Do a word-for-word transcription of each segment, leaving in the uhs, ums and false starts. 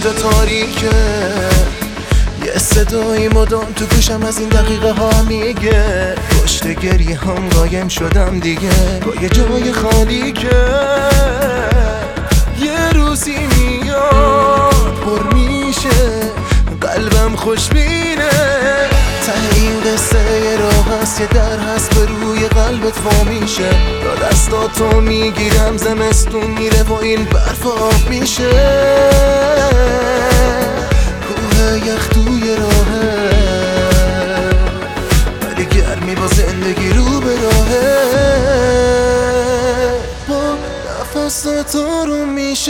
جا تاریکه، یه صدایی مدام تو گوشم از این دقیقه ها میگه پشت گریه هم قایم شدم دیگه، با یه جای خالی که یه روزی میاد پر میشه قلبم خوشبینه. ته این قصه یه راه هست، یه در هست به روی قلبت وا میشه، با دستاتو میگیرم زمستون میره و این برف آب میشه. کوه یخ توی راهه ولی گرمی با زندگی رو به راهه، با نفست تو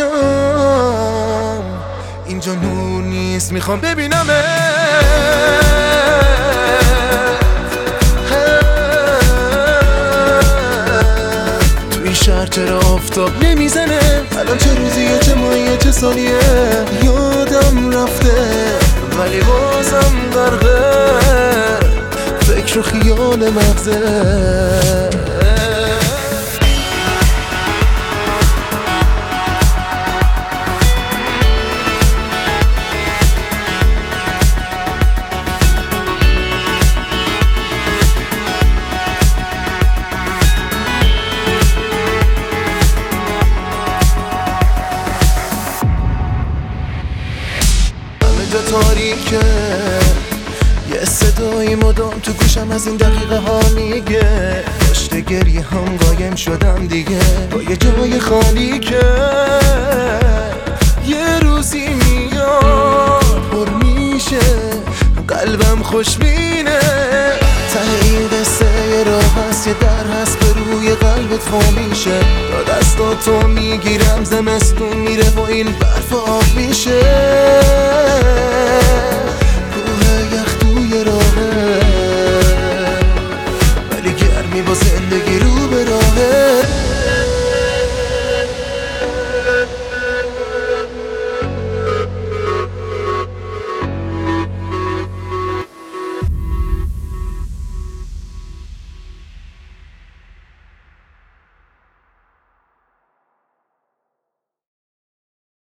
میشم اینجا نور نیست میخوام ببینمه. توی شهر چرا آفتاب نمیزنه؟ الان چه روزیه، چه ماهیه، چه سالیه؟ یادم رفته ولی بازم غرقه فکر و خیال مغزه. تاریکه، یه صدایی مدام تو گوشم از این دقیقه ها میگه پشت گریه هم قایم شدم دیگه، با یه جای خالی که یه روزی میاد پر میشه قلبم خوشبینه. ته این قصه یه راه هست، یه در هست به روی قلبت وا میشه، با دستاتو میگیرم زمستون میره و این برف آب میشه.